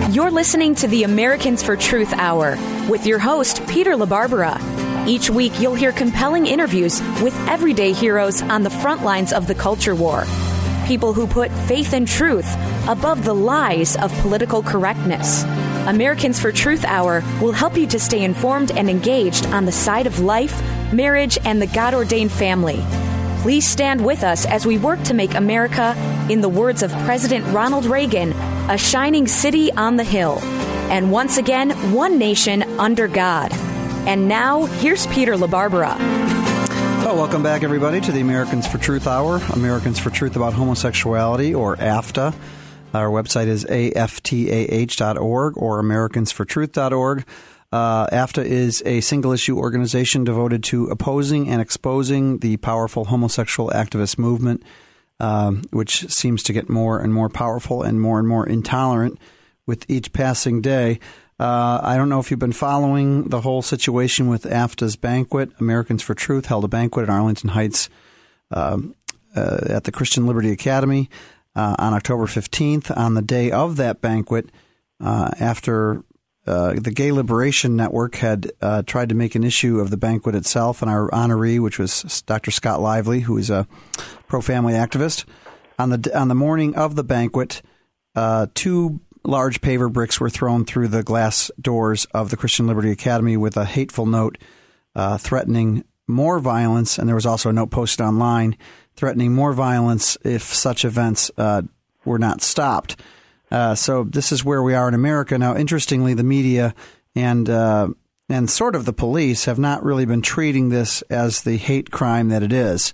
You're listening to the Americans for Truth Hour with your host, Peter LaBarbera. Each week, you'll hear compelling interviews with everyday heroes on the front lines of the culture war. People who put faith and truth above the lies of political correctness. Americans for Truth Hour will help you to stay informed and engaged on the side of life, marriage, and the God-ordained family. Please stand with us as we work to make America, in the words of President Ronald Reagan, a shining city on the hill. And once again, one nation under God. And now, here's Peter LaBarbera. Well, welcome back, everybody, to the Americans for Truth Hour. Americans for Truth About Homosexuality, or AFTA. Our website is aftah.org or americansfortruth.org. AFTA is a single-issue organization devoted to opposing and exposing the powerful homosexual activist movement, which seems to get more and more powerful and more intolerant with each passing day. I don't know if you've been following the whole situation with AFTA's banquet. Americans for Truth held a banquet in Arlington Heights at the Christian Liberty Academy on October 15th. On the day of that banquet, after the Gay Liberation Network had tried to make an issue of the banquet itself, and our honoree, which was Dr. Scott Lively, who is a pro-family activist, on the morning of the banquet, two large paver bricks were thrown through the glass doors of the Christian Liberty Academy with a hateful note threatening more violence, and there was also a note posted online threatening more violence if such events were not stopped. So this is where we are in America. Now, interestingly, the media and sort of the police have not really been treating this as the hate crime that it is.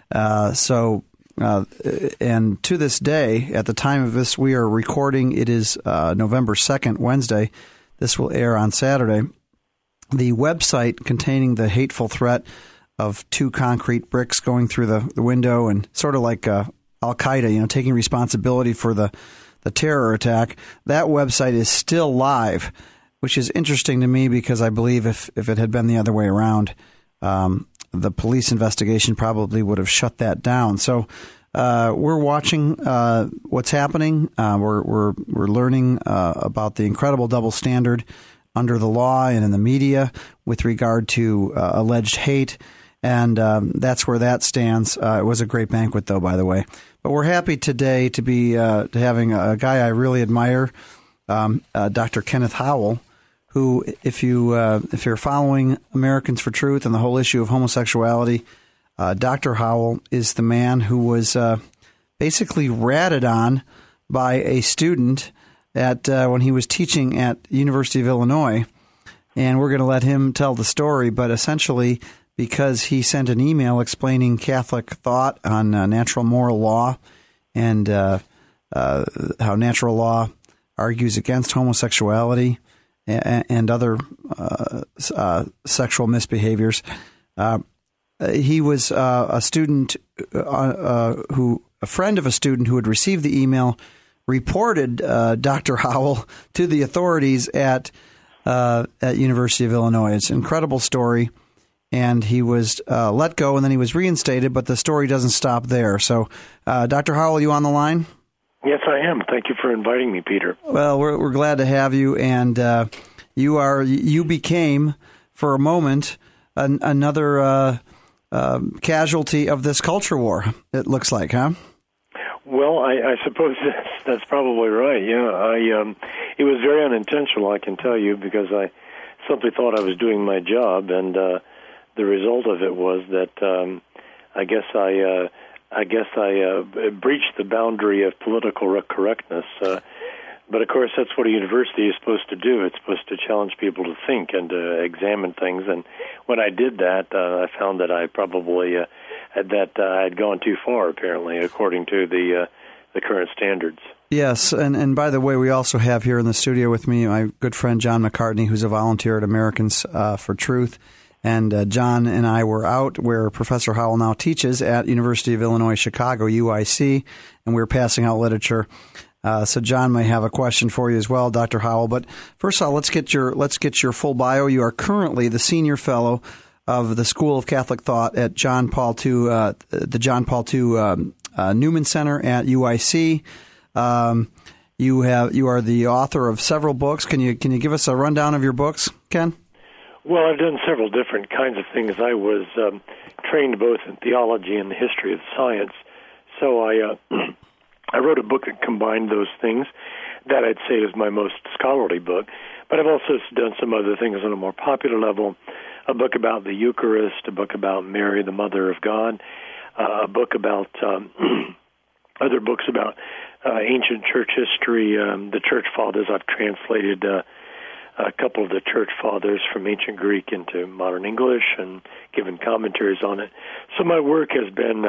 And to this day, at the time of this, we are recording, it is November 2nd, Wednesday. This will air on Saturday. The website containing the hateful threat of two concrete bricks going through the window and sort of like Al-Qaeda, taking responsibility for the terror attack, that website is still live, which is interesting to me because I believe if it had been the other way around, the police investigation probably would have shut that down. So we're watching what's happening. We're learning about the incredible double standard under the law and in the media with regard to alleged hate, and that's where that stands. It was a great banquet, though, by the way. But we're happy today to be having a guy I really admire, Dr. Kenneth Howell, who, if you're following Americans for Truth and the whole issue of homosexuality, Dr. Howell is the man who was basically ratted on by a student at when he was teaching at University of Illinois, and we're going to let him tell the story. But essentially, because he sent an email explaining Catholic thought on natural moral law and how natural law argues against homosexuality and other sexual misbehaviors. He was a student a friend of a student who had received the email reported Dr. Howell to the authorities at University of Illinois. It's an incredible story. And he was let go, and then he was reinstated, but the story doesn't stop there. So, Dr. Howell, are you on the line? Yes, I am. Thank you for inviting me, Peter. Well, we're glad to have you, and you became, for a moment, another casualty of this culture war, it looks like, huh? Well, I suppose that's probably right, yeah. It was very unintentional, I can tell you, because I simply thought I was doing my job, and the result of it was that I guess I breached the boundary of political correctness. But of course, that's what a university is supposed to do. It's supposed to challenge people to think and to examine things. And when I did that, I found that I probably had gone too far, apparently, according to the current standards. Yes, and by the way, we also have here in the studio with me my good friend John McCartney, who's a volunteer at Americans for Truth. And John and I were out where Professor Howell now teaches at University of Illinois Chicago, UIC, and we were passing out literature. So John may have a question for you as well, Dr. Howell. But first of all, let's get your full bio. You are currently the senior fellow of the School of Catholic Thought at John Paul II, the John Paul II Newman Center at UIC. You are the author of several books. Can you give us a rundown of your books, Ken? Well, I've done several different kinds of things. I was trained both in theology and the history of science, so I wrote a book that combined those things. That I'd say is my most scholarly book. But I've also done some other things on a more popular level. A book about the Eucharist, a book about Mary, the Mother of God, a book about other books about ancient church history, the church fathers. I've translated a couple of the church fathers from ancient Greek into modern English and given commentaries on it. So my work has been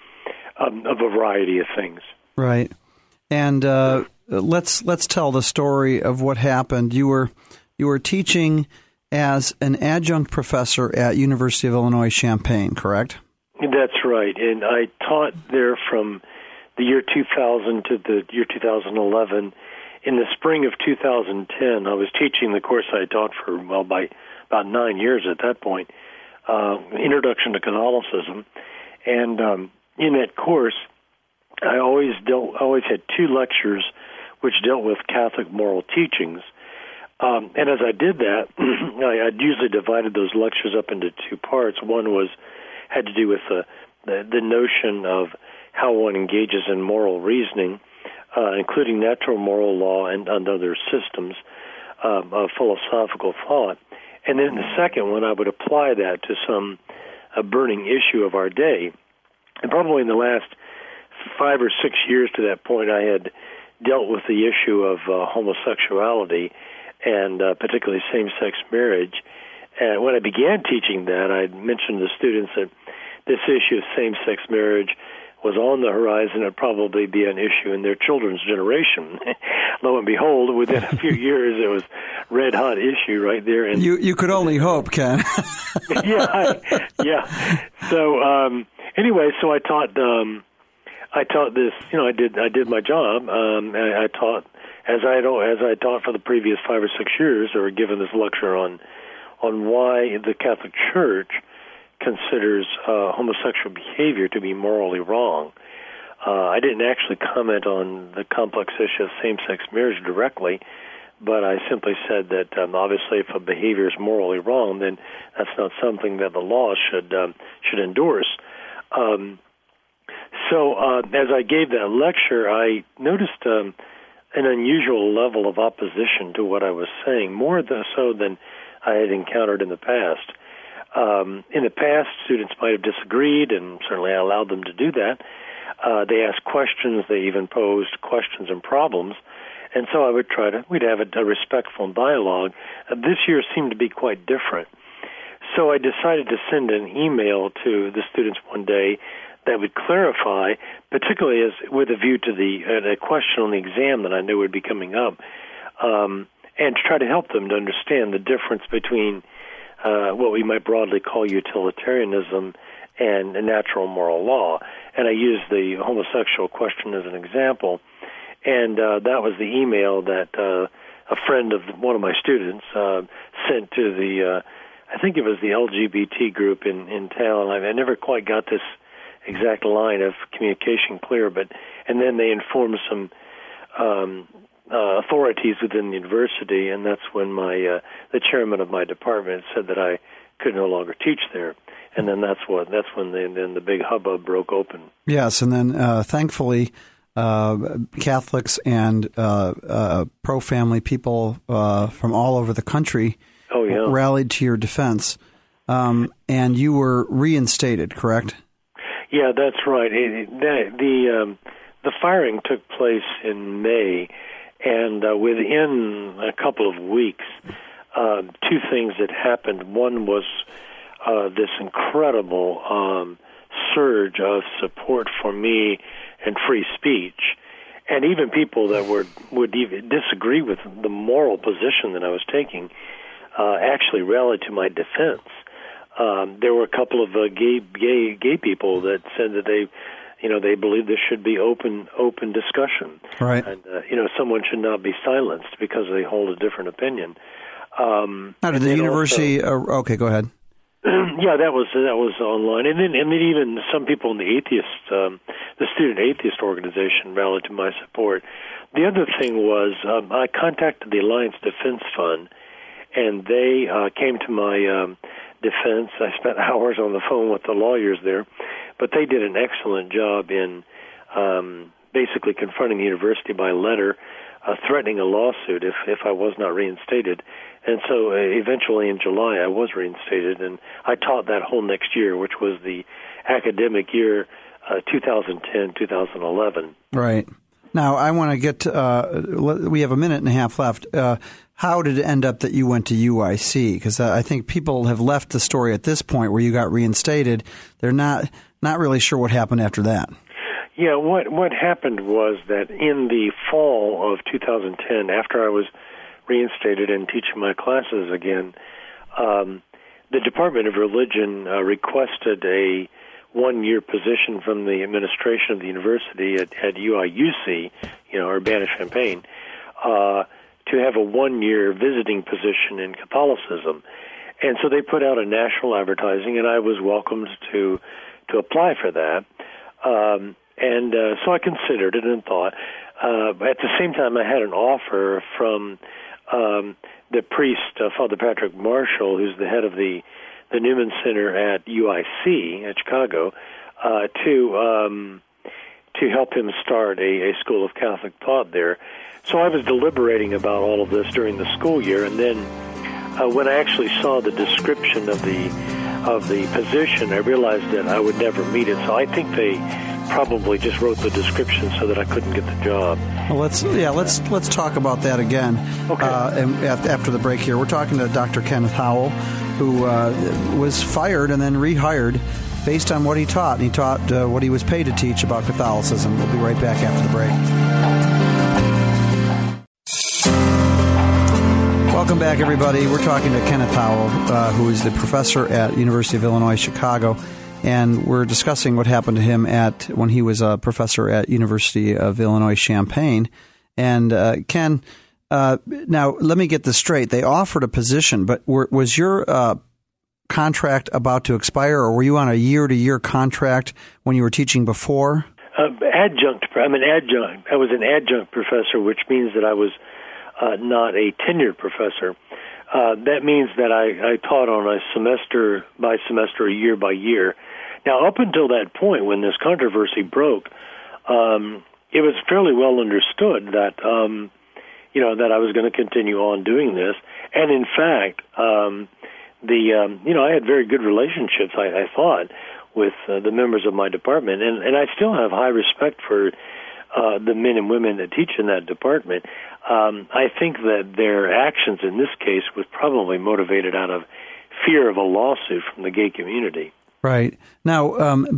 a variety of things. Right. And let's tell the story of what happened. You were teaching as an adjunct professor at University of Illinois Champaign, correct? That's right, and I taught there from the year 2000 to the year 2011. In the spring of 2010, I was teaching the course I taught for, by about 9 years at that point, Introduction to Catholicism, and in that course, I always had 2 lectures which dealt with Catholic moral teachings. And as I did that, I'd usually divided those lectures up into 2 parts. One had to do with the notion of how one engages in moral reasoning, including natural moral law and other systems of philosophical thought. And then the second one, I would apply that to some burning issue of our day. And probably in the last 5 or 6 years to that point, I had dealt with the issue of homosexuality and particularly same-sex marriage. And when I began teaching that, I mentioned to students that this issue of same-sex marriage was on the horizon. It'd probably be an issue in their children's generation. Lo and behold, within a few years, it was red-hot issue right there. And you could only hope, Ken. Yeah. So anyway, so I taught this. I did my job. I taught as I taught for the previous 5 or 6 years, or given this lecture on why the Catholic Church considers homosexual behavior to be morally wrong. I didn't actually comment on the complex issue of same-sex marriage directly, but I simply said that obviously if a behavior is morally wrong, then that's not something that the law should endorse. So as I gave that lecture, I noticed an unusual level of opposition to what I was saying, more so than I had encountered in the past. In the past, students might have disagreed, and certainly I allowed them to do that. They asked questions, they even posed questions and problems, and so I would we'd have a respectful dialogue. This year seemed to be quite different. So I decided to send an email to the students one day that would clarify, particularly with a view to the question on the exam that I knew would be coming up, and to try to help them to understand the difference between what we might broadly call utilitarianism and natural moral law. And I used the homosexual question as an example, and that was the email that a friend of one of my students sent to the, I think it was the LGBT group in town. I never quite got this exact line of communication clear, and then they informed some authorities within the university, and that's when the chairman of my department said that I could no longer teach there, and then that's when the big hubbub broke open. Yes, and then thankfully Catholics and pro-family people from all over the country rallied to your defense, and you were reinstated, correct? Yeah, that's right. The firing took place in May, and within a couple of weeks, 2 things had happened. One was this incredible surge of support for me and free speech, and even people that would even disagree with the moral position that I was taking actually rallied to my defense. There were a couple of gay people that said that they believe there should be open discussion, right? And someone should not be silenced because they hold a different opinion. Now, did the university? Okay, go ahead. Yeah, that was online, and then even some people in the the student atheist organization rallied to my support. The other thing was I contacted the Alliance Defense Fund, and they came to my defense. I spent hours on the phone with the lawyers there, but they did an excellent job in basically confronting the university by letter, threatening a lawsuit if I was not reinstated. And so eventually in July I was reinstated, and I taught that whole next year, which was the academic year 2010-2011. Right. Now, I want to get we have a minute and a half left. How did it end up that you went to UIC? Because I think people have left the story at this point where you got reinstated. They're not really sure what happened after that. Yeah, what happened was that in the fall of 2010, after I was reinstated and teaching my classes again, the Department of Religion requested a one-year position from the administration of the university at UIUC, Urbana-Champaign, to have a one-year visiting position in Catholicism. And so they put out a national advertising, and I was welcomed to apply for that. And so I considered it and thought. At the same time, I had an offer from the priest, Father Patrick Marshall, who's the head of the Newman Center at UIC at Chicago, to help him start a school of Catholic thought there. So I was deliberating about all of this during the school year, and then when I actually saw the description of the position, I realized that I would never meet it. So I think they probably just wrote the description so that I couldn't get the job. Well, let's talk about that again. Okay. After the break here, we're talking to Dr. Kenneth Howell, who was fired and then rehired based on what he taught. And he taught what he was paid to teach about Catholicism. We'll be right back after the break. Welcome back, everybody. We're talking to Kenneth Howell, who is the professor at University of Illinois Chicago. And we're discussing what happened to him when he was a professor at University of Illinois Champaign. And Ken, now let me get this straight. They offered a position, but was your contract about to expire, or were you on a year-to-year contract when you were teaching before? Adjunct. I'm an adjunct. I was an adjunct professor, which means that I was not a tenured professor. That means that I taught on a semester by semester, a year by year. Now, up until that point, when this controversy broke, it was fairly well understood that that I was going to continue on doing this. And in fact, I had very good relationships, I thought, with the members of my department, and I still have high respect for the men and women that teach in that department. I think that their actions in this case was probably motivated out of fear of a lawsuit from the gay community. Right. Now,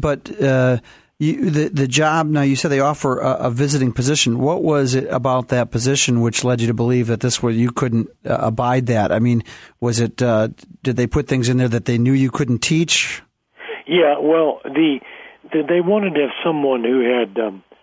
the job, now you said they offer a visiting position. What was it about that position which led you to believe that you couldn't abide that? I mean, was it, did they put things in there that they knew you couldn't teach? Yeah, well, they wanted to have someone who had,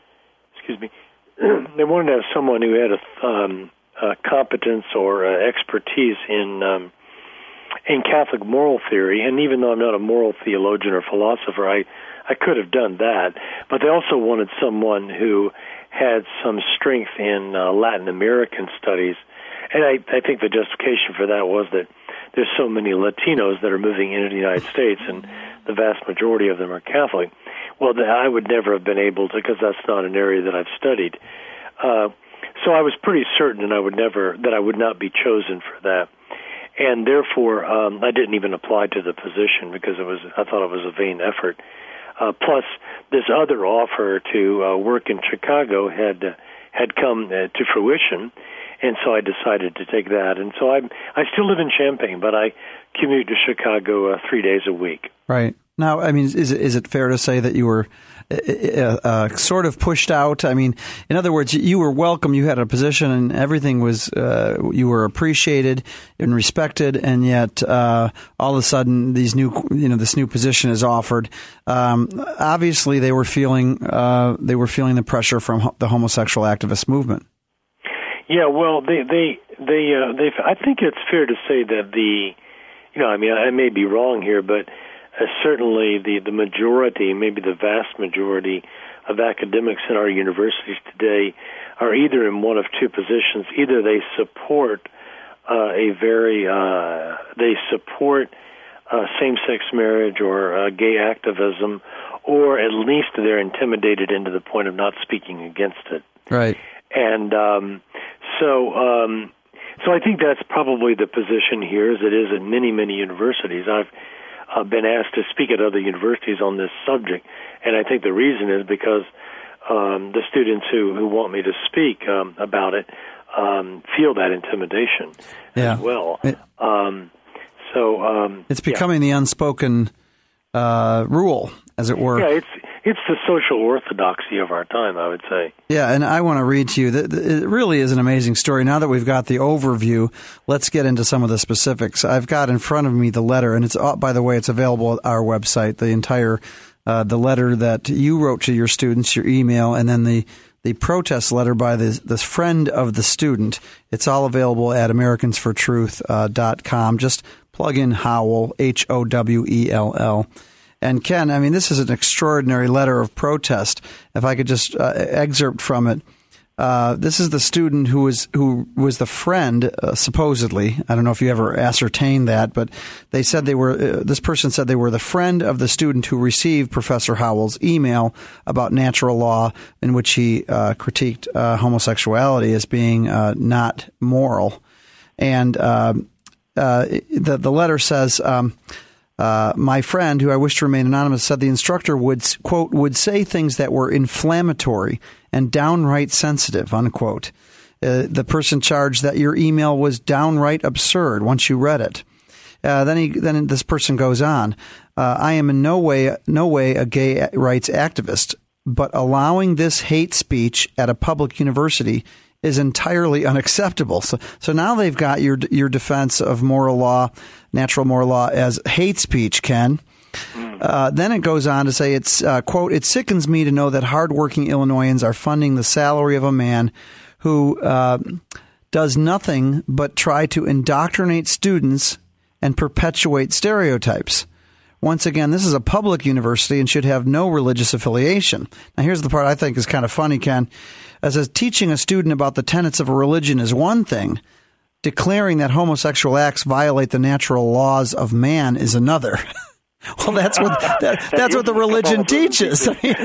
they wanted to have someone who had a competence or expertise in Catholic moral theory, and even though I'm not a moral theologian or philosopher, I could have done that. But they also wanted someone who had some strength in Latin American studies, and I think the justification for that was that there's so many Latinos that are moving into the United States, and the vast majority of them are Catholic. Well, I would never have been able to, because that's not an area that I've studied. So I was pretty certain that I would not be chosen for that. And therefore, I didn't even apply to the position because I thought it was a vain effort. Plus, this other offer to work in Chicago had come to fruition, and so I decided to take that. And so I still live in Champaign, but I commute to Chicago 3 days a week. Right. Now, I mean, is it fair to say that you were sort of pushed out? I mean, in other words, you were welcome, you had a position, and everything was, you were appreciated and respected, and yet all of a sudden this new position is offered. Obviously, they were feeling the pressure from the homosexual activist movement. Yeah, well, they I think it's fair to say that I mean, I may be wrong here, but certainly the majority, maybe the vast majority of academics in our universities today are either in one of two positions. Either they support same-sex marriage or gay activism, or at least they're intimidated into the point of not speaking against it. Right. And so I think that's probably the position here, as it is at many, many universities. I've been asked to speak at other universities on this subject, and I think the reason is because the students who want me to speak about it feel that intimidation as well. It's becoming the unspoken rule, as it were. Yeah, it's the social orthodoxy of our time, I would say. Yeah, and I want to read to you. It really is an amazing story. Now that we've got the overview, let's get into some of the specifics. I've got in front of me the letter, and it's, by the way, it's available at our website, the entire the letter that you wrote to your students, your email, and then the protest letter by this friend of the student. It's all available at AmericansForTruth.com. Just plug in Howell, Howell. And Ken, I mean, this is an extraordinary letter of protest. If I could just excerpt from it. This is the student who was the friend, supposedly. I don't know if you ever ascertained that, but they said this person said they were the friend of the student who received Professor Howell's email about natural law, in which he critiqued homosexuality as being not moral. And the letter says, my friend, who I wish to remain anonymous, said the instructor would, quote, would say things that were inflammatory and downright sensitive, unquote. The person charged that your email was downright absurd once you read it. Then this person goes on. I am in no way a gay rights activist, but allowing this hate speech at a public university is entirely unacceptable. So now they've got your defense of moral law, natural moral law, as hate speech, Ken. Then it goes on to say, it's quote, it sickens me to know that hardworking Illinoisans are funding the salary of a man who does nothing but try to indoctrinate students and perpetuate stereotypes. Once again, this is a public university and should have no religious affiliation. Now, here's the part I think is kind of funny, Ken. As teaching a student about the tenets of a religion is one thing, declaring that homosexual acts violate the natural laws of man is another. Well, that's what the religion teaches.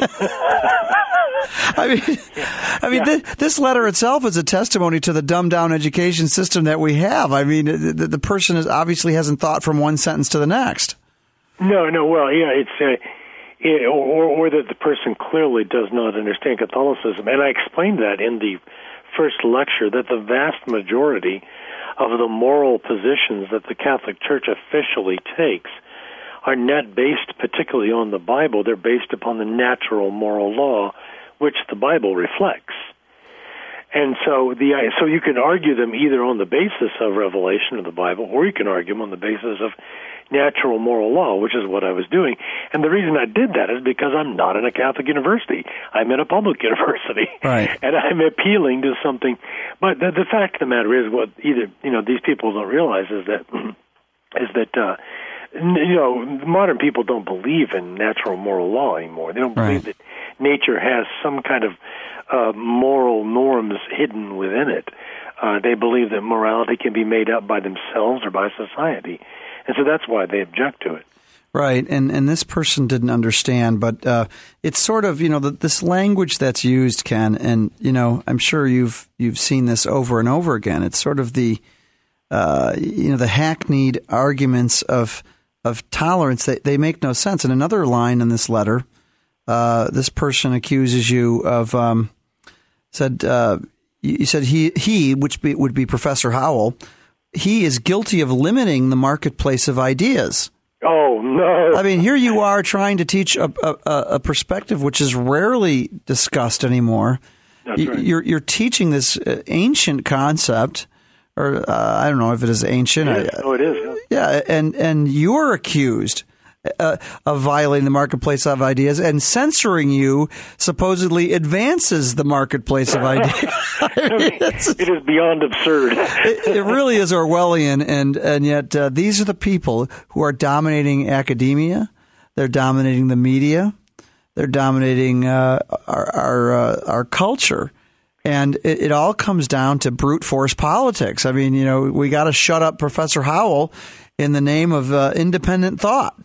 I mean, this letter itself is a testimony to the dumbed down education system that we have. I mean, the person obviously hasn't thought from one sentence to the next. No. Well, yeah, it's or that the person clearly does not understand Catholicism, and I explained that in the first lecture, that the vast majority of the moral positions that the Catholic Church officially takes are not based particularly on the Bible. They're based upon the natural moral law, which the Bible reflects. And so you can argue them either on the basis of revelation of the Bible, or you can argue them on the basis of natural moral law, which is what I was doing. And the reason I did that is because I'm not in a Catholic university. I'm in a public university. Right. And I'm appealing to something. But the fact of the matter is, what these people don't realize is that modern people don't believe in natural moral law anymore. They don't believe that nature has some kind of moral norms hidden within it. They believe that morality can be made up by themselves or by society. And so that's why they object to it. Right, and this person didn't understand, but it's sort of, this language that's used, Ken, and, I'm sure you've seen this over and over again. It's sort of the hackneyed arguments of tolerance. They make no sense. And another line in this letter, this person accuses you of, you said he, which would be Professor Howell, he is guilty of limiting the marketplace of ideas. Oh, no. I mean, here you are trying to teach a perspective which is rarely discussed anymore. That's right. You're teaching this ancient concept, or I don't know if it is ancient. It is. Oh, it is. Yeah, and you're accused of violating the marketplace of ideas, and censoring you supposedly advances the marketplace of ideas. It is beyond absurd. It really is Orwellian, and yet these are the people who are dominating academia. They're dominating the media. They're dominating our culture. And it all comes down to brute force politics. I mean, we got to shut up Professor Howell in the name of independent thought.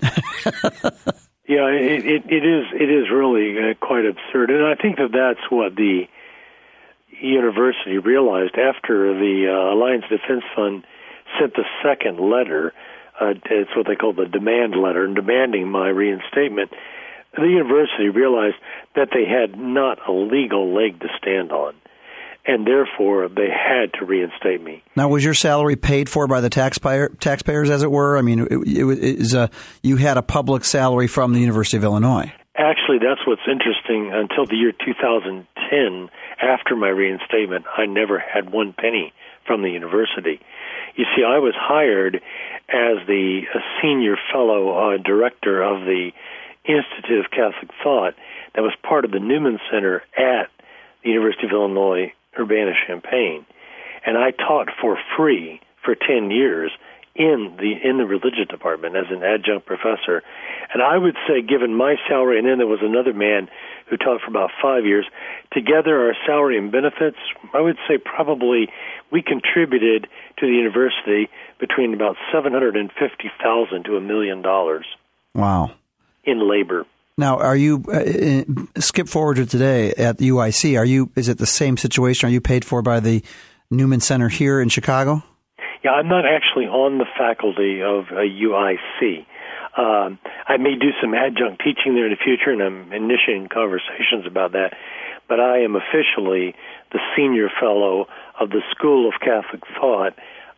Yeah, it is really quite absurd. And I think that's what the university realized after the Alliance Defense Fund sent the second letter. It's what they call the demand letter, demanding my reinstatement. The university realized that they had not a legal leg to stand on, and therefore they had to reinstate me. Now, was your salary paid for by the taxpayers, as it were? I mean, you had a public salary from the University of Illinois. Actually, that's what's interesting. Until the year 2010, after my reinstatement, I never had one penny from the university. You see, I was hired as the senior fellow director of the Institute of Catholic Thought that was part of the Newman Center at the University of Illinois, Urbana-Champaign. And I taught for free for 10 years in the religion department as an adjunct professor. And I would say, given my salary, and then there was another man who taught for about 5 years, together our salary and benefits, I would say probably we contributed to the university between about $750,000 to $1 million. Wow. In labor. Now, are you skip forward to today at the UIC? Is it the same situation? Are you paid for by the Newman Center here in Chicago? Yeah, I'm not actually on the faculty of UIC. I may do some adjunct teaching there in the future, and I'm initiating conversations about that. But I am officially the senior fellow of the School of Catholic Thought.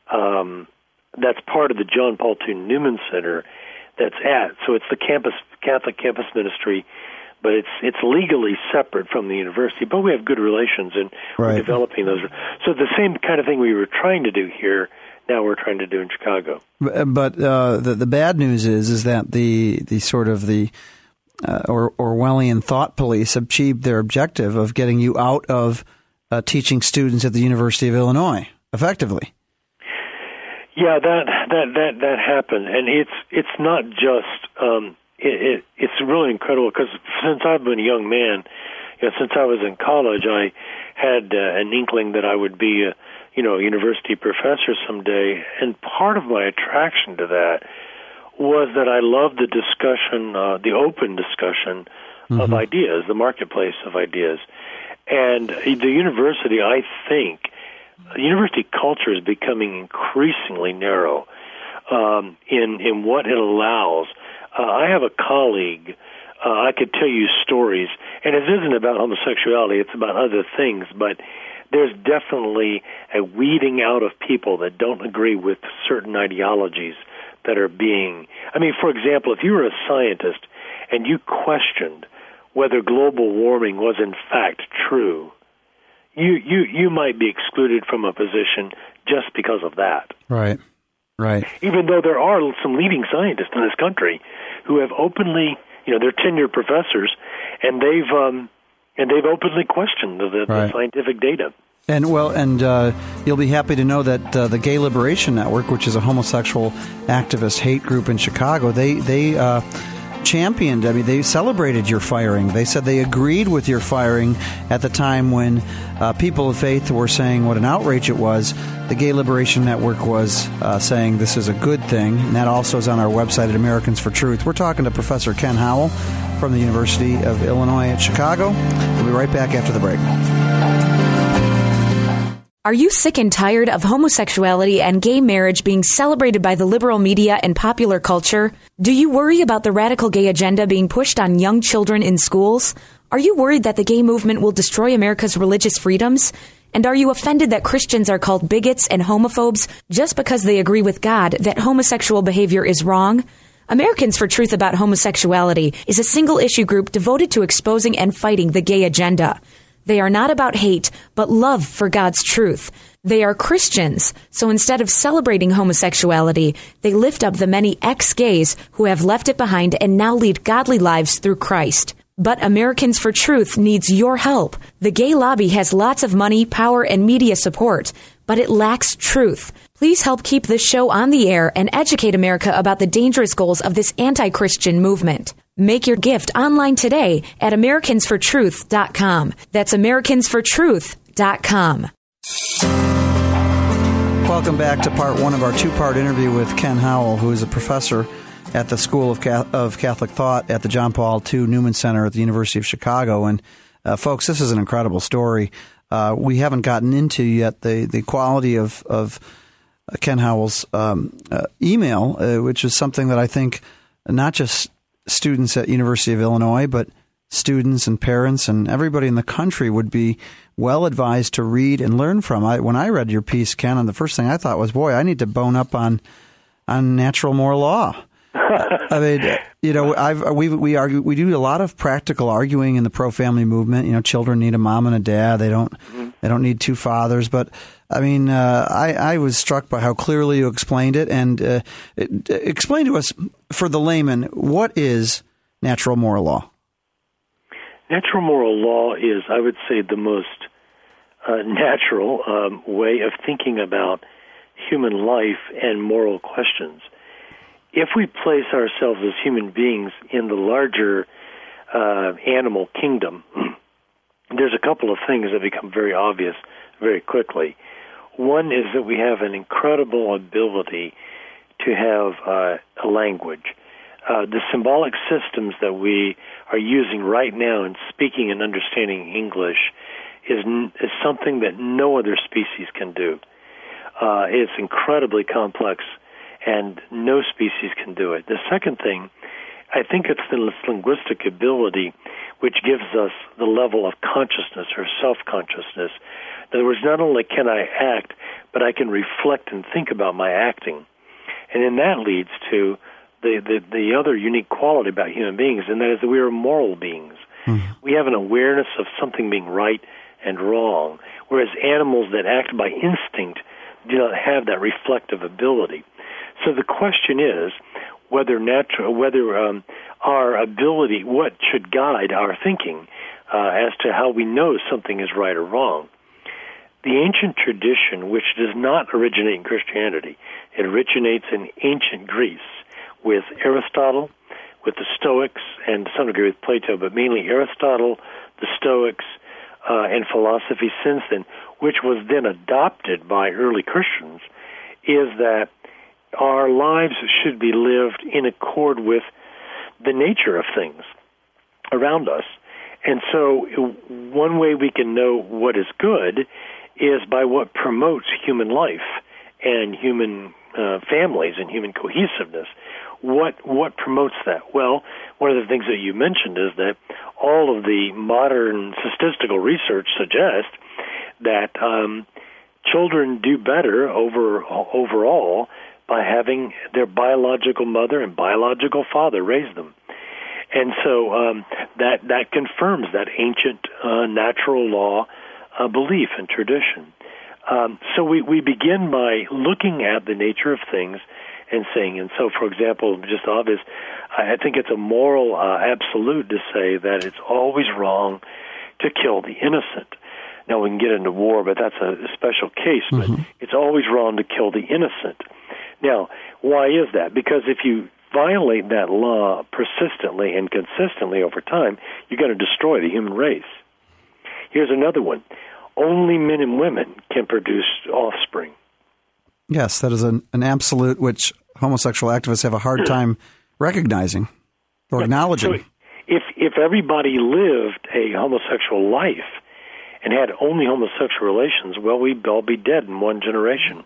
That's part of the John Paul II Newman Center. So it's the Catholic campus ministry, but it's legally separate from the university. But we have good relations, and we're developing those. So the same kind of thing we were trying to do here, now we're trying to do in Chicago. But the bad news is that the sort of the Orwellian thought police achieved their objective of getting you out of teaching students at the University of Illinois, effectively. Yeah, that happened, and it's not just it's really incredible because since I've been a young man, since I was in college, I had an inkling that I would be a university professor someday, and part of my attraction to that was that I loved the discussion, the open discussion of ideas, the marketplace of ideas, and the university, I think. University culture is becoming increasingly narrow in what it allows. I have a colleague, I could tell you stories, and it isn't about homosexuality, it's about other things, but there's definitely a weeding out of people that don't agree with certain ideologies that are being... I mean, for example, if you were a scientist and you questioned whether global warming was in fact true, you might be excluded from a position just because of that. Right. Even though there are some leading scientists in this country who have openly, they're tenured professors, and they've openly questioned the scientific data. And you'll be happy to know that the Gay Liberation Network, which is a homosexual activist hate group in Chicago, they championed, they celebrated your firing. They said they agreed with your firing at the time when people of faith were saying what an outrage it was. The Gay Liberation Network was saying this is a good thing, and that also is on our website at Americans for Truth. We're talking to Professor Ken Howell from the University of Illinois at Chicago. We'll be right back after the break. Are you sick and tired of homosexuality and gay marriage being celebrated by the liberal media and popular culture? Do you worry about the radical gay agenda being pushed on young children in schools? Are you worried that the gay movement will destroy America's religious freedoms? And are you offended that Christians are called bigots and homophobes just because they agree with God that homosexual behavior is wrong? Americans for Truth About Homosexuality is a single-issue group devoted to exposing and fighting the gay agenda. They are not about hate, but love for God's truth. They are Christians, so instead of celebrating homosexuality, they lift up the many ex-gays who have left it behind and now lead godly lives through Christ. But Americans for Truth needs your help. The gay lobby has lots of money, power, and media support, but it lacks truth. Please help keep this show on the air and educate America about the dangerous goals of this anti-Christian movement. Make your gift online today at AmericansForTruth.com. That's AmericansForTruth.com. Welcome back to part one of our two-part interview with Ken Howell, who is a professor at the School of Catholic Thought at the John Paul II Newman Center at the University of Chicago. And folks, this is an incredible story. We haven't gotten into yet the quality of Ken Howell's email, which is something that I think not just students at University of Illinois, but students and parents and everybody in the country would be well advised to read and learn from. When I read your piece, Ken, the first thing I thought was, boy, I need to bone up on natural moral law. I mean, you know, we argue, we do a lot of practical arguing in the pro-family movement. You know, children need a mom and a dad. They don't need two fathers. But I mean, I was struck by how clearly you explained it. And explain to us, for the layman, what is natural moral law? Natural moral law is, I would say, the most natural way of thinking about human life and moral questions. If we place ourselves as human beings in the larger animal kingdom, there's a couple of things that become very obvious very quickly. One is that we have an incredible ability to have a language. The symbolic systems that we are using right now in speaking and understanding English is something that no other species can do. It's incredibly complex, and no species can do it. The second thing, I think it's the linguistic ability which gives us the level of consciousness or self-consciousness. In other words, not only can I act, but I can reflect and think about my acting. And then that leads to the other unique quality about human beings, and that is that we are moral beings. Mm-hmm. We have an awareness of something being right and wrong, whereas animals that act by instinct do not have that reflective ability. So the question is whether our ability, what should guide our thinking as to how we know something is right or wrong. The ancient tradition, which does not originate in Christianity, it originates in ancient Greece with Aristotle, with the Stoics, and to some degree with Plato, but mainly Aristotle, the Stoics, and philosophy since then, which was then adopted by early Christians, is that our lives should be lived in accord with the nature of things around us. And so one way we can know what is good is by what promotes human life and human families and human cohesiveness. What promotes that? Well, one of the things that you mentioned is that all of the modern statistical research suggests that children do better overall by having their biological mother and biological father raise them. And so that confirms that ancient natural law belief and tradition. So we begin by looking at the nature of things and saying, and so, for example, just obvious, I think it's a moral absolute to say that it's always wrong to kill the innocent. Now, we can get into war, but that's a special case, but it's always wrong to kill the innocent. Now, why is that? Because if you violate that law persistently and consistently over time, you're going to destroy the human race. Here's another one. Only men and women can produce offspring. Yes, that is an absolute which homosexual activists have a hard time recognizing or acknowledging. So if everybody lived a homosexual life and had only homosexual relations, well, we'd all be dead in one generation.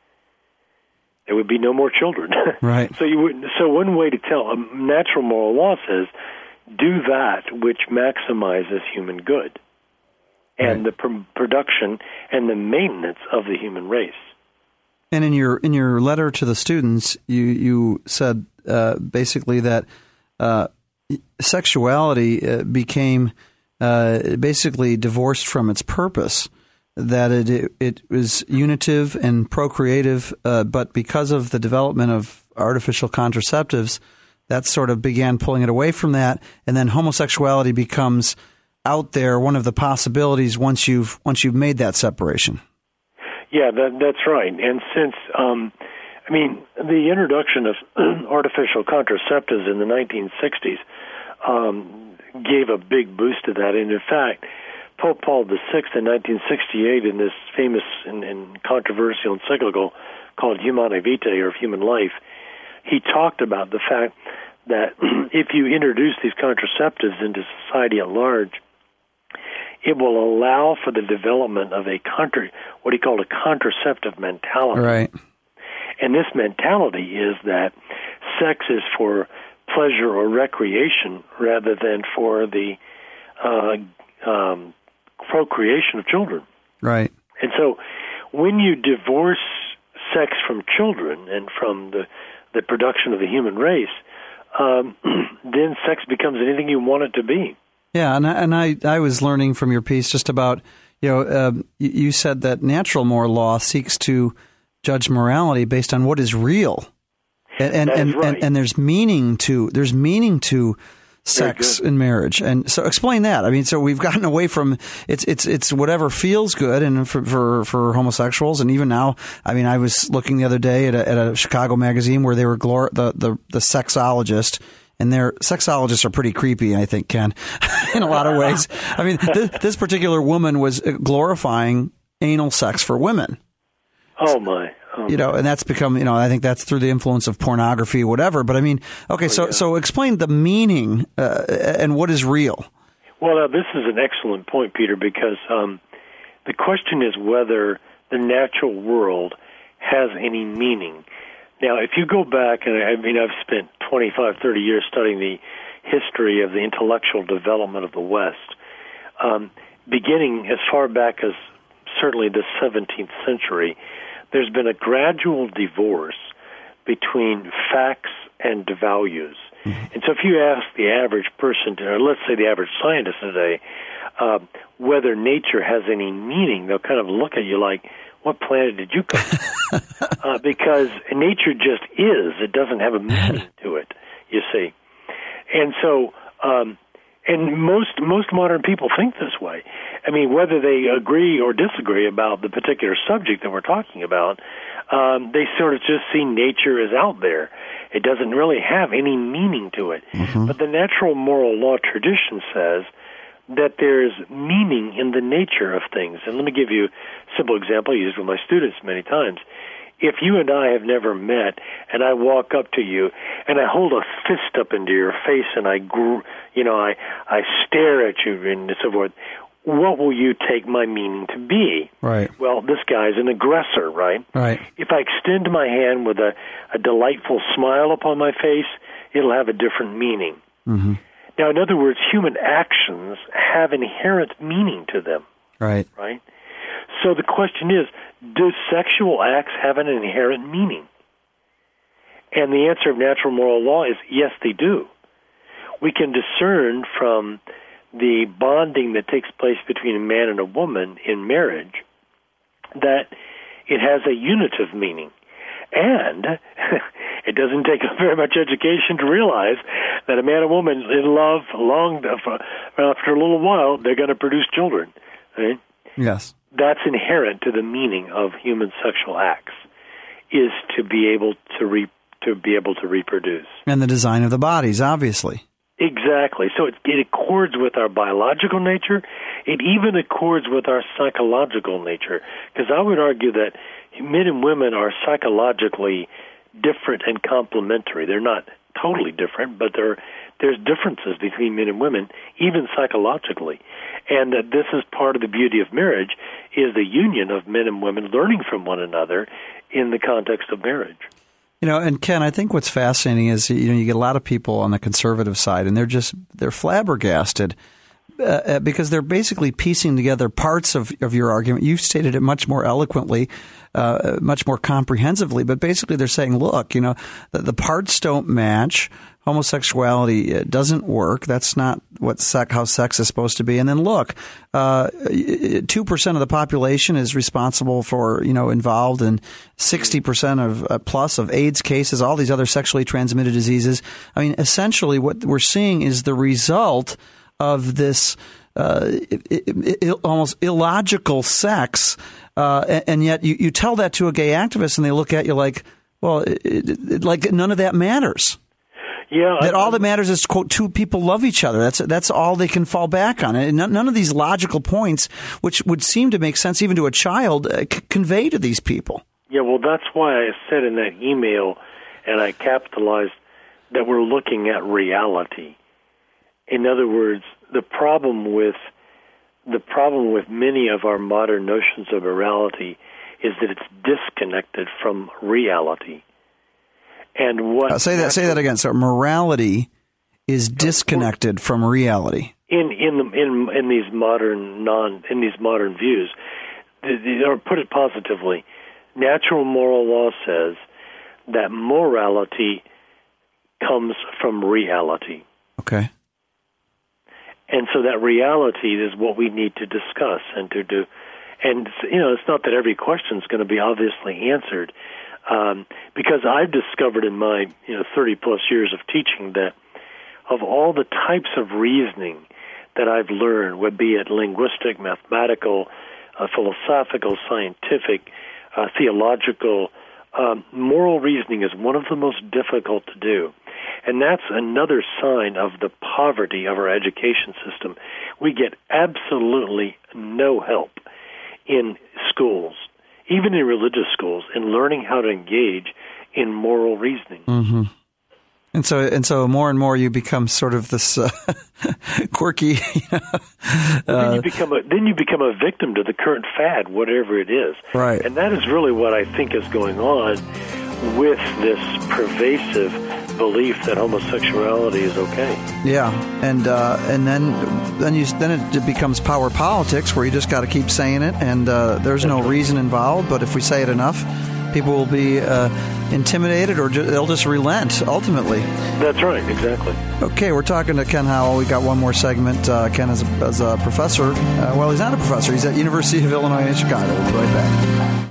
There would be no more children. Right. So one way to tell, a natural moral law says, do that which maximizes human good and the production and the maintenance of the human race. And in your letter to the students, you said basically that sexuality became basically divorced from its purpose, that it was unitive and procreative, but because of the development of artificial contraceptives, that sort of began pulling it away from that, and then homosexuality becomes out there, one of the possibilities once you've made that separation. Yeah, that's right. And since, the introduction of artificial contraceptives in the 1960s gave a big boost to that. And in fact, Pope Paul VI in 1968, in this famous and controversial encyclical called Humanae Vitae, or Human Life, he talked about the fact that if you introduce these contraceptives into society at large, it will allow for the development of what he called a contraceptive mentality. Right. And this mentality is that sex is for pleasure or recreation rather than for the procreation of children. Right. And so when you divorce sex from children and from the production of the human race, then sex becomes anything you want it to be. Yeah, and I was learning from your piece just about, you said that natural moral law seeks to judge morality based on what is real, and there's meaning to sex in marriage. And so explain that. I mean, so we've gotten away from it's whatever feels good, and for homosexuals, and even now, I mean, I was looking the other day at a Chicago magazine where they were the sexologist. And their sexologists are pretty creepy, I think, Ken, in a lot of ways. I mean, this particular woman was glorifying anal sex for women. Oh, my. And that's become, I think that's through the influence of pornography, whatever. But I mean, okay, so explain the meaning and what is real. Well, this is an excellent point, Peter, because the question is whether the natural world has any meaning. Now, if you go back, and I've spent 25, 30 years studying the history of the intellectual development of the West, beginning as far back as certainly the 17th century, there's been a gradual divorce between facts and values. Mm-hmm. And so if you ask the average person, or let's say the average scientist today, whether nature has any meaning, they'll kind of look at you like, what planet did you come from? Because nature just is. It doesn't have a meaning to it, you see. And so, and most modern people think this way. I mean, whether they agree or disagree about the particular subject that we're talking about, they sort of just see nature as out there. It doesn't really have any meaning to it. Mm-hmm. But the natural moral law tradition says that there's meaning in the nature of things. And let me give you a simple example I use with my students many times. If you and I have never met, and I walk up to you, and I hold a fist up into your face, and I stare at you, and so forth, what will you take my meaning to be? Right. Well, this guy's an aggressor, right? Right. If I extend my hand with a delightful smile upon my face, it'll have a different meaning. Mm-hmm. Now, in other words, human actions have inherent meaning to them. Right. Right? So the question is, do sexual acts have an inherent meaning? And the answer of natural moral law is yes, they do. We can discern from the bonding that takes place between a man and a woman in marriage that it has a unitive meaning. And it doesn't take very much education to realize that a man and woman in love, after a little while, they're going to produce children. Right? Yes. That's inherent to the meaning of human sexual acts, is to be able to reproduce. And the design of the bodies, obviously. Exactly. So it accords with our biological nature. It even accords with our psychological nature. Because I would argue that men and women are psychologically different and complementary. They're not totally different, but there's differences between men and women, even psychologically. And that this is part of the beauty of marriage, is the union of men and women learning from one another in the context of marriage. And Ken, I think what's fascinating is, you get a lot of people on the conservative side, and they're flabbergasted because they're basically piecing together parts of your argument. You've stated it much more eloquently, much more comprehensively, but basically they're saying, look, the parts don't match. Homosexuality doesn't work. That's not what how sex is supposed to be. And then look, 2% of the population is responsible for, involved in 60% of plus of AIDS cases, all these other sexually transmitted diseases. I mean, essentially what we're seeing is the result of this almost illogical sex. And yet you tell that to a gay activist and they look at you like, well, like none of that matters. Yeah, that all that matters is, quote, two people love each other. That's all they can fall back on. And none of these logical points, which would seem to make sense even to a child, convey to these people. Yeah, well, that's why I said in that email, and I capitalized, that we're looking at reality. In other words, the problem with many of our modern notions of morality is that it's disconnected from reality. And what say that again. So morality is disconnected from reality. In these modern views, or put it positively, natural moral law says that morality comes from reality. Okay. And so that reality is what we need to discuss and to do. And it's not that every question is going to be obviously answered. Because I've discovered in my 30-plus years of teaching that of all the types of reasoning that I've learned, would be it linguistic, mathematical, philosophical, scientific, theological, moral reasoning is one of the most difficult to do. And that's another sign of the poverty of our education system. We get absolutely no help in schools, even in religious schools, in learning how to engage in moral reasoning. Mm-hmm. And so more and more you become sort of this quirky. Then you become a victim to the current fad, whatever it is. Right. And that is really what I think is going on with this pervasive belief that homosexuality is okay. Yeah, and then it becomes power politics, where you just got to keep saying it, and there's no reason involved. But if we say it enough, people will be intimidated, or they'll just relent. Ultimately, that's right. Exactly. Okay, we're talking to Ken Howell. We got one more segment. Ken is a professor. Well, he's not a professor. He's at University of Illinois in Chicago. We'll be right back.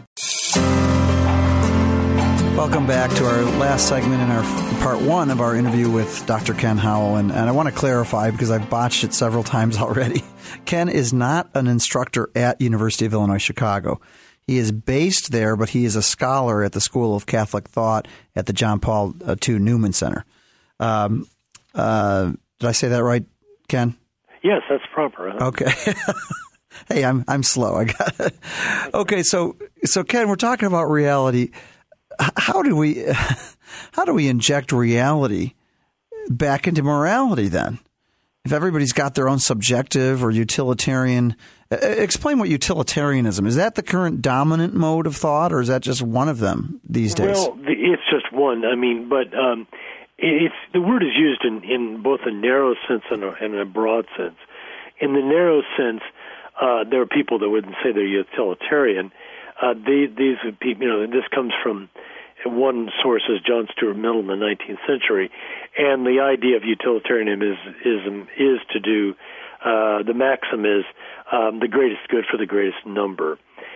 Welcome back to our last segment in our part one of our interview with Dr. Ken Howell. And I want to clarify, because I've botched it several times already. Ken is not an instructor at University of Illinois Chicago. He is based there, but he is a scholar at the School of Catholic Thought at the John Paul II Newman Center. Did I say that right, Ken? Yes, that's proper. Okay. Hey, I'm slow. I got it. Okay, so Ken, we're talking about reality. How do we inject reality back into morality then? If everybody's got their own subjective or utilitarian, explain what utilitarianism is. That the current dominant mode of thought, or is that just one of them these days? Well, it's just one. I mean, but it's the word is used in both a narrow sense and a broad sense. In the narrow sense, there are people that wouldn't say they're utilitarian. These people, this comes from one source is John Stuart Mill in the 19th century, and the idea of utilitarianism is to do the maxim is the greatest good for the greatest number,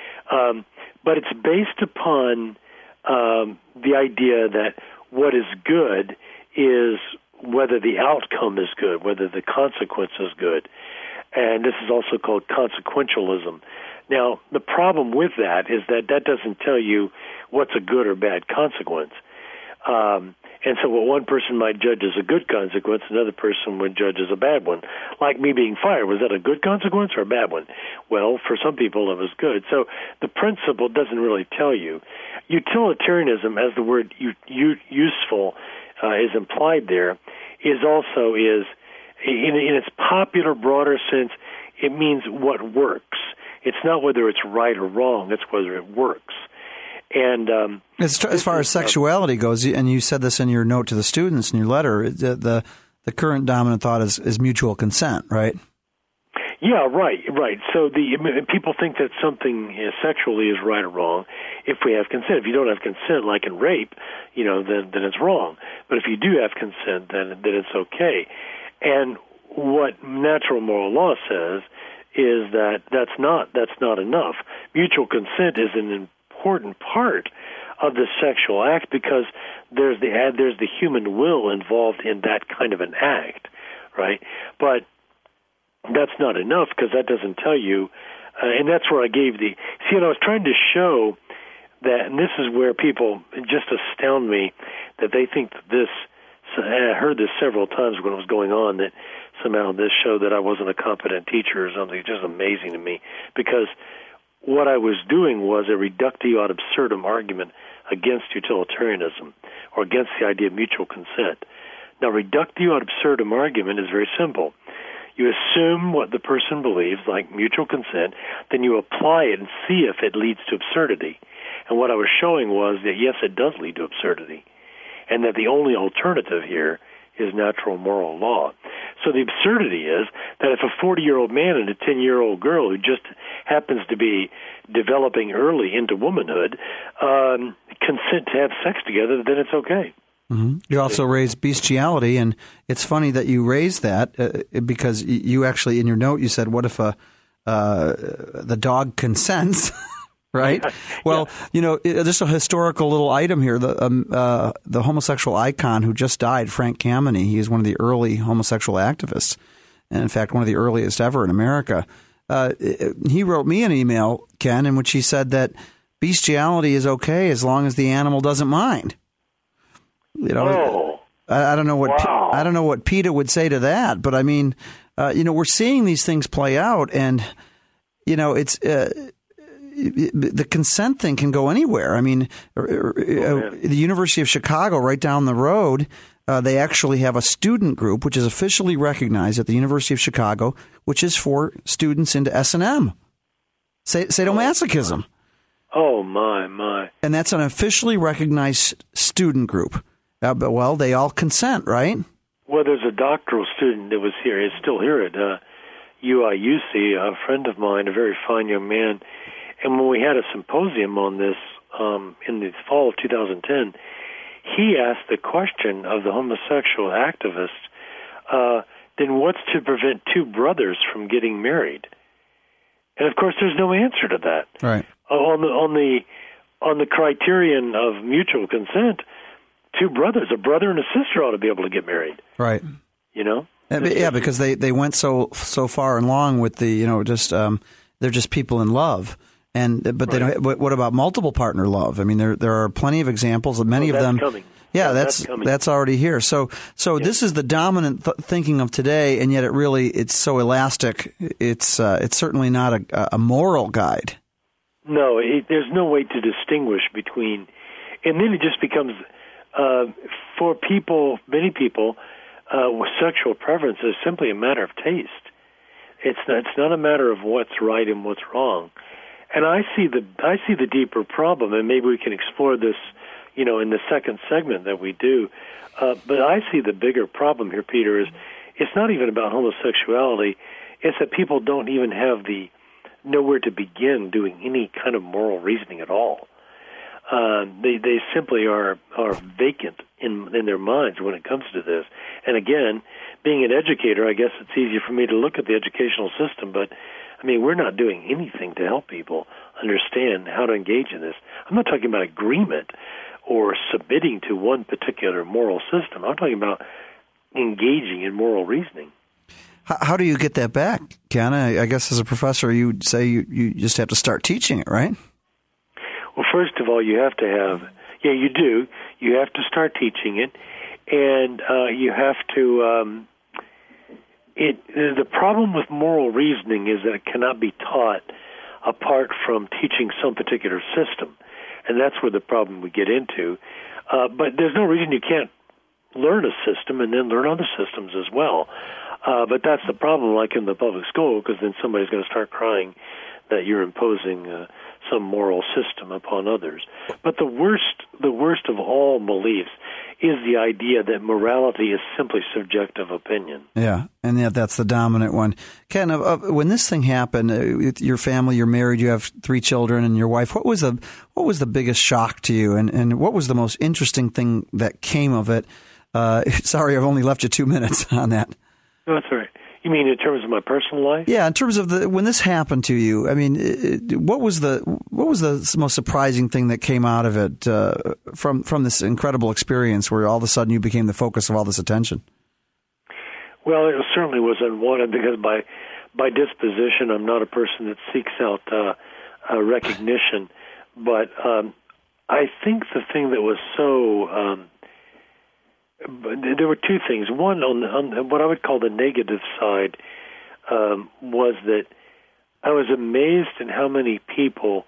but it's based upon the idea that what is good is whether the outcome is good, whether the consequence is good, and this is also called consequentialism. Now, the problem with that is that doesn't tell you what's a good or bad consequence. And so what one person might judge as a good consequence, another person would judge as a bad one. Like me being fired, was that a good consequence or a bad one? Well, for some people it was good. So the principle doesn't really tell you. Utilitarianism, as the word useful is implied there, is in its popular, broader sense, it means what works. It's not whether it's right or wrong, it's whether it works. And as far as sexuality goes, and you said this in your note to the students in your letter, the current dominant thought is mutual consent, right? Yeah, right. So people think that something sexually is right or wrong if we have consent. If you don't have consent, like in rape, then it's wrong. But if you do have consent, then it's okay. And what natural moral law says is that that's not enough. Mutual consent is an important part of the sexual act because there's the human will involved in that kind of an act, right? But that's not enough because that doesn't tell you, and that's where I gave I was trying to show that, and this is where people just astound me that they think that this, I heard this several times when it was going on, that somehow this showed that I wasn't a competent teacher or something. It's just amazing to me because what I was doing was a reductio ad absurdum argument against utilitarianism or against the idea of mutual consent. Now, reductio ad absurdum argument is very simple. You assume what the person believes, like mutual consent, then you apply it and see if it leads to absurdity. And what I was showing was that, yes, it does lead to absurdity, and that the only alternative here is natural moral law. So the absurdity is that if a 40-year-old man and a 10-year-old girl who just happens to be developing early into womanhood consent to have sex together, then it's okay. Mm-hmm. You also raised bestiality, and it's funny that you raised that because you actually, in your note, you said, what if the dog consents, right? Yeah. Well, just a historical little item here. The homosexual icon who just died, Frank Kameny, he is one of the early homosexual activists, and in fact, one of the earliest ever in America. He wrote me an email, Ken, in which he said that bestiality is okay as long as the animal doesn't mind. I don't know what I don't know what PETA would say to that, but I mean, we're seeing these things play out, and it's the consent thing can go anywhere. I mean, the University of Chicago, right down the road, they actually have a student group which is officially recognized at the University of Chicago, which is for students into S&M, sadomasochism. Oh my! And that's an officially recognized student group. But they all consent, right? Well, there's a doctoral student that was here. He's still here at UIUC, a friend of mine, a very fine young man. And when we had a symposium on this in the fall of 2010, he asked the question of the homosexual activists, then what's to prevent two brothers from getting married? And, of course, there's no answer to that. Right. On the criterion of mutual consent, two brothers, a brother and a sister, ought to be able to get married. Right. Yeah, because they went so far and long with the they're just people in love, but they don't. What about multiple partner love? I mean, there are plenty of examples of many of them. Coming. Yeah, that's already here. So this is the dominant thinking of today, and yet it's so elastic. It's certainly not a moral guide. No, there's no way to distinguish between, and then it just becomes. For many people, sexual preference is simply a matter of taste. It's not a matter of what's right and what's wrong. And I see the deeper problem, and maybe we can explore this, in the second segment that we do. But I see the bigger problem here, Peter, is it's not even about homosexuality. It's that people don't even have nowhere to begin doing any kind of moral reasoning at all. They simply are vacant in their minds when it comes to this. And again, being an educator, I guess it's easier for me to look at the educational system, but I mean, we're not doing anything to help people understand how to engage in this. I'm not talking about agreement or submitting to one particular moral system. I'm talking about engaging in moral reasoning. How do you get that back, Ken? I guess as a professor, you'd say you just have to start teaching it, right? Well, first of all, you have to have, you do. You have to start teaching it, and you have to, the problem with moral reasoning is that it cannot be taught apart from teaching some particular system, and that's where the problem we get into. But there's no reason you can't learn a system and then learn other systems as well. But that's the problem, like in the public school, because then somebody's going to start crying that you're imposing some moral system upon others. But the worst of all beliefs is the idea that morality is simply subjective opinion. Yeah, and that's the dominant one. Ken, when this thing happened, with your family, you're married, you have 3 children and your wife, what was the biggest shock to you, and what was the most interesting thing that came of it? Sorry, I've only left you 2 minutes on that. No, that's all right. You mean in terms of my personal life? Yeah, in terms of when this happened to you. I mean, what was the most surprising thing that came out of it from this incredible experience, where all of a sudden you became the focus of all this attention? Well, it certainly was unwanted, because by disposition, I'm not a person that seeks out recognition. But I think the thing that was so there were 2 things. One, on what I would call the negative side, was that I was amazed in how many people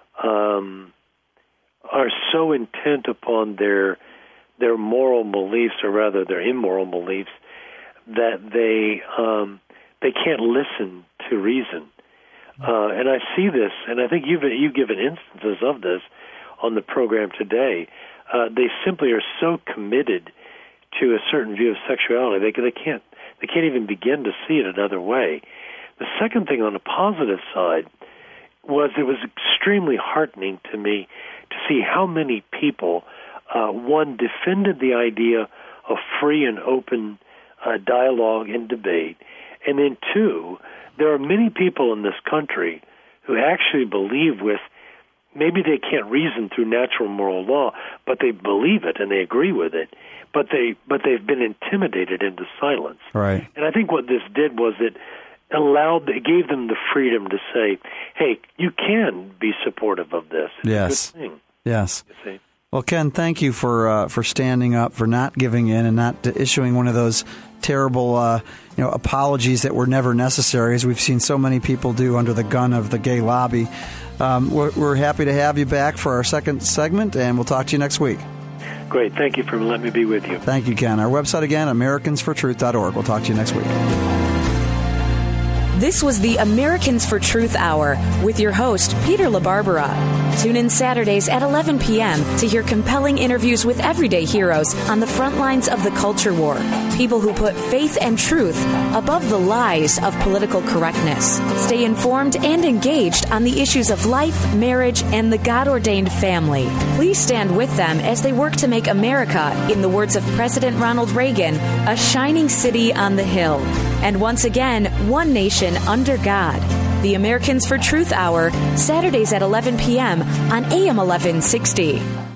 are so intent upon their moral beliefs, or rather their immoral beliefs, that they can't listen to reason. And I see this, and I think you've given instances of this on the program today. They simply are so committed to a certain view of sexuality, they can't even begin to see it another way. The second thing, on the positive side, was it was extremely heartening to me to see how many people, one, defended the idea of free and open dialogue and debate, and then 2, there are many people in this country who actually believe with, maybe they can't reason through natural moral law, but they believe it and they agree with it. But they've been intimidated into silence. Right. And I think what this did was it gave them the freedom to say, "Hey, you can be supportive of this." It's yes. a good thing. Yes. Well, Ken, thank you for standing up, for not giving in, and not issuing one of those terrible apologies that were never necessary, as we've seen so many people do under the gun of the gay lobby. We're happy to have you back for our second segment, and we'll talk to you next week. Great. Thank you for letting me be with you. Thank you, Ken. Our website again, AmericansForTruth.org. We'll talk to you next week. This was the Americans for Truth Hour with your host, Peter LaBarbera. Tune in Saturdays at 11 p.m. to hear compelling interviews with everyday heroes on the front lines of the culture war. People who put faith and truth above the lies of political correctness. Stay informed and engaged on the issues of life, marriage, and the God-ordained family. Please stand with them as they work to make America, in the words of President Ronald Reagan, a shining city on the hill. And once again, one nation under God. The Americans for Truth Hour, Saturdays at 11 p.m. on AM 1160.